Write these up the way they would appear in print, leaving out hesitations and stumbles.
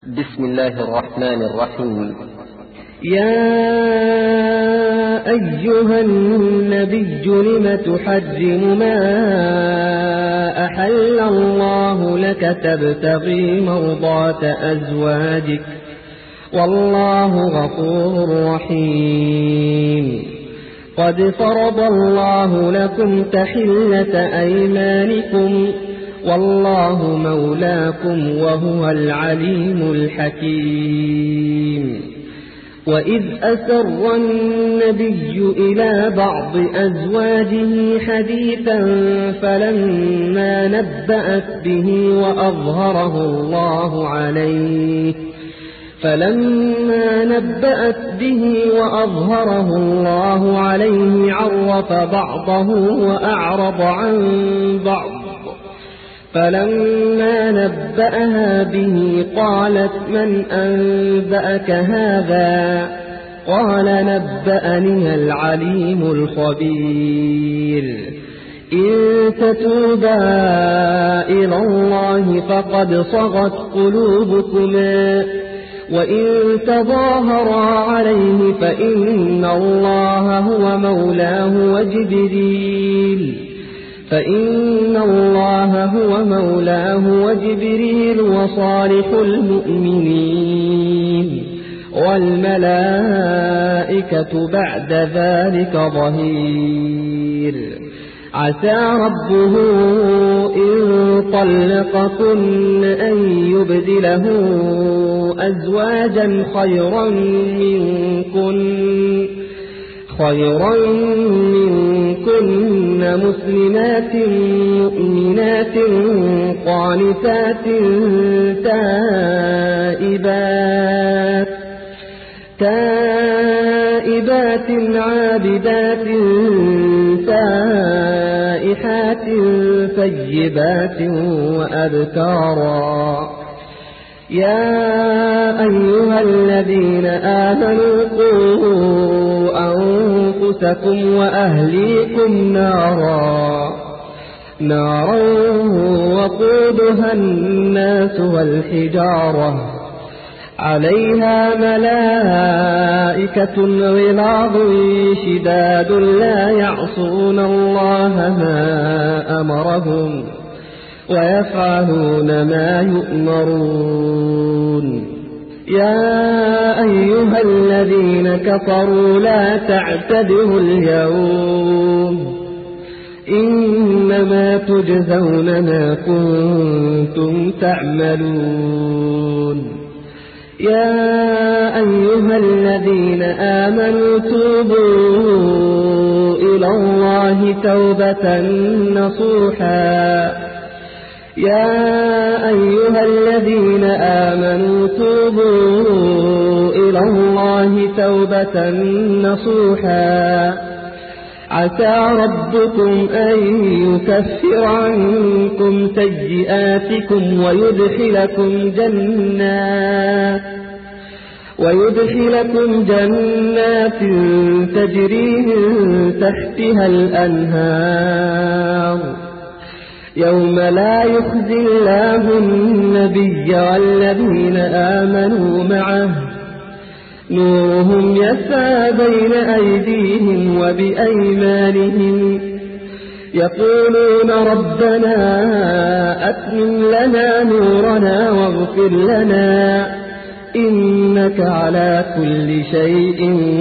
بسم الله الرحمن الرحيم. يا أيها النبي لم تحرم ما أحل الله لك تبتغي مرضات أزواجك والله غفور رحيم. قد فرض الله لكم تحلة أيمانكم والله مولاكم وهو العليم الحكيم. وإذ أسر النبي إلى بعض أزواجه حديثا فلما نبأت به وأظهره الله عليه عرف بعضه وأعرض عن بعض. فلما نبأها به قالت من أنبأك هذا؟ قال نبأني العليم الخبير. إن تتوبا إلى الله فقد صغت قلوبكما وإن تظاهرا عليه فإن الله هو مولاه وجبريل وصالح المؤمنين والملائكة بعد ذلك ظهير. عسى ربه إن طلقكن أن يبدله أزواجا خيرا منكن مسلمات مؤمنات قانتات تائبات عابدات سائحات ثيبات وأبكارا. يا أيها الذين آمنوا قوا أنفسكم وأهليكم نارا وقودها الناس والحجارة عليها ملائكة غلاظ شداد لا يعصون الله ما أمرهم ويفعلون ما يؤمرون. يا أيها الذين كفروا لا تعتذروا اليوم إنما تجزون ما كنتم تعملون. يا أيها الذين آمنوا توبوا إلى الله توبة نصوحا عسى ربكم أن يكفر عنكم سيئاتكم ويدخلكم جنات تجري من تحتها الأنهار يوم لا يخزي الله النبي والذين آمنوا معه نورهم يسعى بين أيديهم وبأيمانهم يقولون ربنا أتمم لنا نورنا واغفر لنا إنك على كل شيء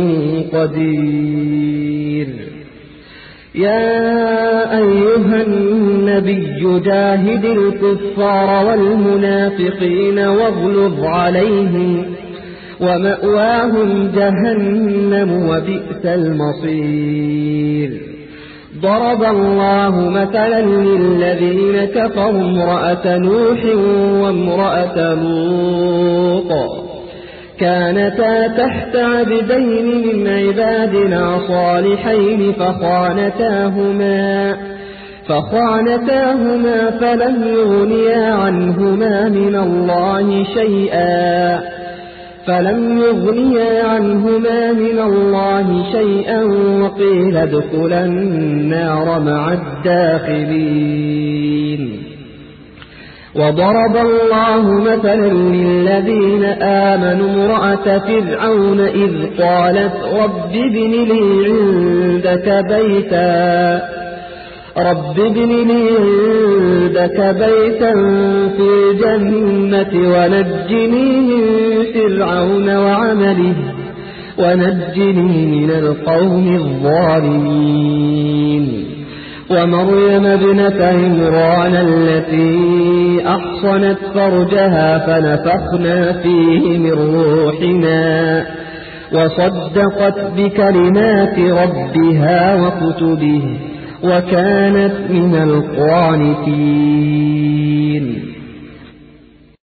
قدير. يا أيها النبي جاهد الكفار والمنافقين واغلظ عليهم ومأواهم جهنم وبئس المصير. ضرب الله مثلا للذين كفروا امرأة نوح وامرأة لوط كانتا تحت عبدين من عبادنا صالحين فخانتاهما فلم يغنيا عنهما من الله شيئا وقيل ادخلا النار مع الداخلين. وضرب الله مثلا للذين آمنوا امرأة فرعون إذ قالت رب ابن لي عندك بيتا في الجنة ونجني من فرعون وعمله ونجني من القوم الظالمين ومريم ابنة عمران التي أحصنت فرجها فنفخنا فيه من روحنا وصدقت بكلمات ربها وكتبه وكانت من القانتين